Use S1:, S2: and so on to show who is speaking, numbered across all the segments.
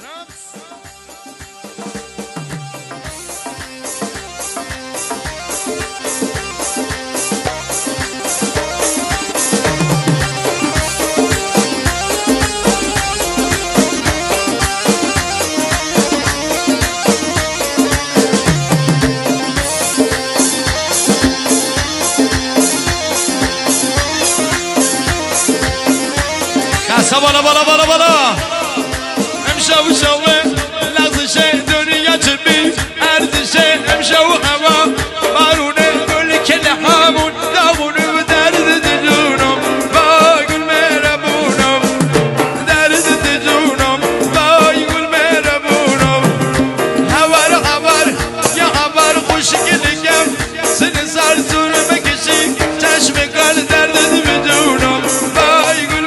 S1: بالا بالا بالا بالا امشب و شوه لغزش دنیا چبی ارزش امشب و هوا بارونه گل کل همون دامونه و درد جونم وای گل مهربونم درد جونم وای گل مهربونم هوار یا هوار خوشگلیم سن سر سور بکشی چشم کال درد جونم وای گل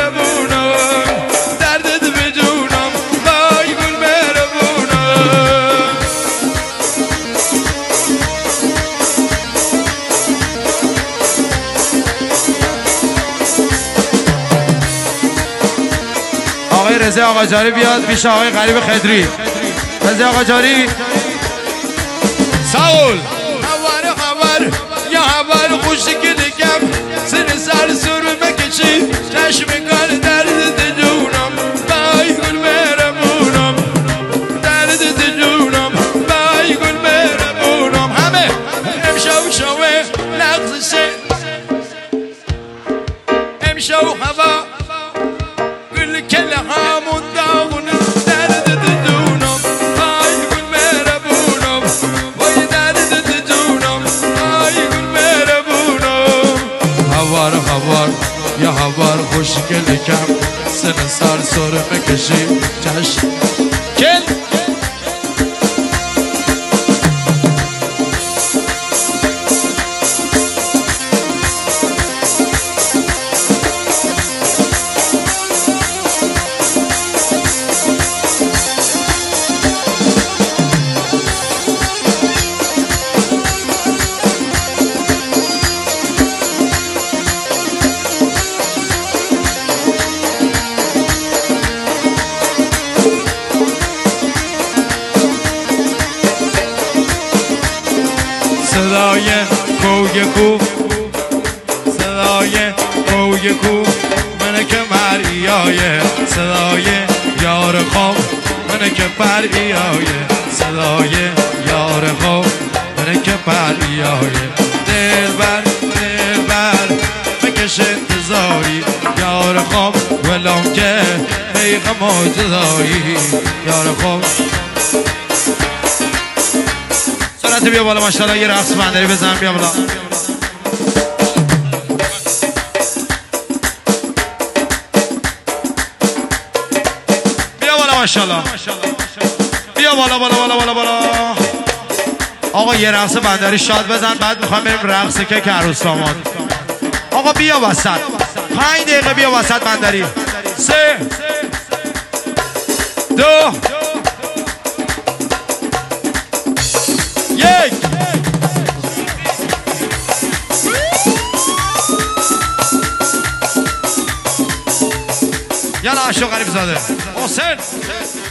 S1: رضا آقا جاری بیاد پیش آقای غریب خدری. رضا آقا جاری ساول هوار یا هوار خوشگلیم سن سر سر بکشی چشم کال درد جونم وای گل مهربونم درد جونم وای گل مهربونم همه امشب شوه لغزشه امشب هوا کل همون داغونه درد جونم وای گل مهربونم وای درد جونم وای گل مهربونم هوار یا هوار خوشگل کم سن سر سر بکشی چشم کل صدای کوی کوب صدای کوی کوب منه که مریایه صدای یار خواب منه که پریایه صدای یار خواب منه که پریایه دلبر بکش انتظاری یار خواب ولام که پیغم و جدایی یار خواب بیا بالا ماشاءالله یه رقص بندری بزن بیا بالا بیا بالا ماشاءالله بیا بالا بالا آقا یه رقص بندری شاد بزن بعد میخوام بریم رقص که عروس داماد آقا بیا وسط 5 دقیقه بیا وسط بندری 3 2 1 یالا عاشق غریب زاده حسین